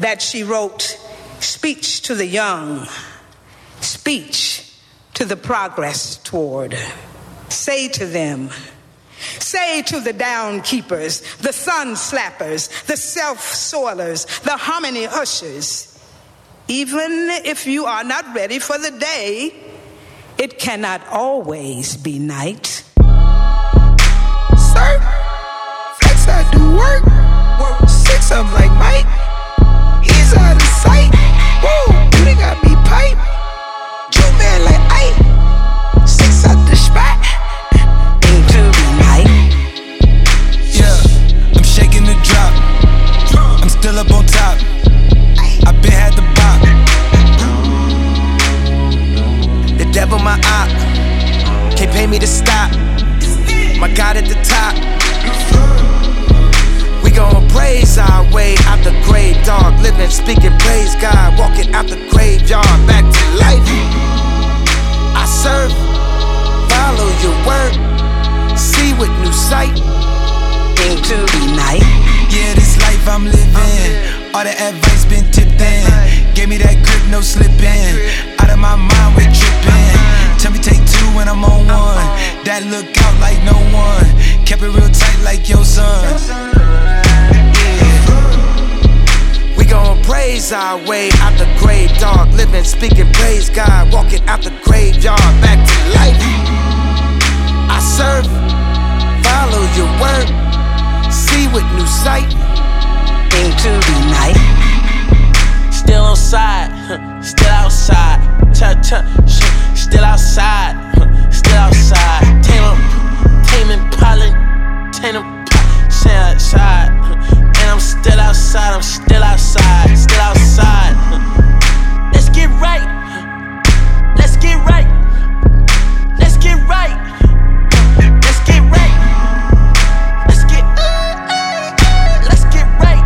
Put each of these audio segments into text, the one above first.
that she wrote, "Speech to the young, speech to the progress toward. Say to them, say to the downkeepers, the sun slappers, the self-soilers, the harmony ushers, even if you are not ready for the day, it cannot always be night." Sir, flex, I do work. 6 I'm like Mike. He's out of sight. Whoa, you done got me pipe. You man like Ike. 6 out the spot. Into the night. Yeah, I'm shaking the drop. I'm still up on top. I been had the bop. The devil my op. Can't pay me to stop. My God at the top. We gon' praise our way out the grave, dog. Living, speaking, praise God. Walking out the graveyard, back to life. I serve, follow your word, see with new sight. Into the night. Yeah, this life I'm living, all the advice been tipped in. Gave me that grip, no slipping. Out of my mind, we're tripping. Tell me take 2 when I'm on 1. That look out like no one. Kept it real tight like your son. We gon' praise our way out the grave, dog. Living, speaking, praise God. Walking out the graveyard, back to life. I serve, follow your word, see with new sight. Into the night. Still on side, still outside. Still outside, still outside. Taming pollen, stay outside. And I'm still outside, I'm still outside, still outside. Let's get right, let's get right, let's get right, let's get right, let's get right, let's get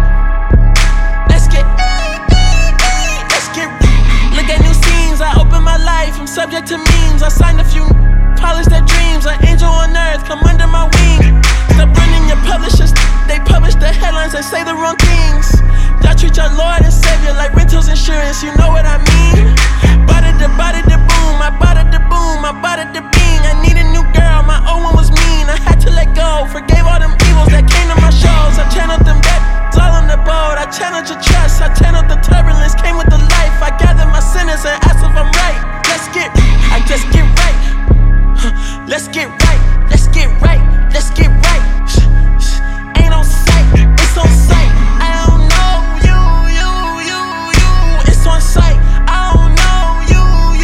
look at new scenes. I open my life, I'm subject to memes. I signed a few, polish their dreams. An angel on earth, come under my wing. Stop running your publishers, they publish the headlines and say the wrong things. Y'all treat your Lord and Savior like rentals insurance, you know what I mean? Bada da boom, I bada da boom, I bada da bing. I need a new girl, my old one was mean. I had to let go, forgave all them evils that came to my shows. I channeled them back, all on the boat. I channeled your trust, I channeled the turbulence, came with the life. I gathered my sinners and asked if I'm right. I just get right. Let's get right, let's get right, let's get right. Ain't on sight, it's on sight. I don't know you, it's on sight. I don't know you.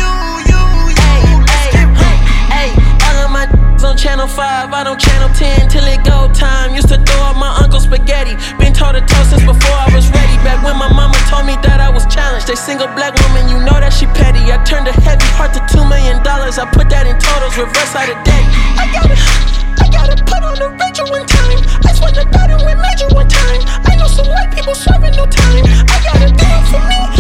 Hey, all of my on channel 5, I don't channel 10 till it go time. Used to throw up my uncle's spaghetti. Been toe to toe since before I was ready. Back when my mama told me that I was challenged. A single black woman, you know that she petty. I turned a heavy heart to $2 million. I put that in totals, reverse out of day. I gotta put on the Rachel one time. I swear to God, it went major one time. I know some white people serving no time. I gotta do it for me.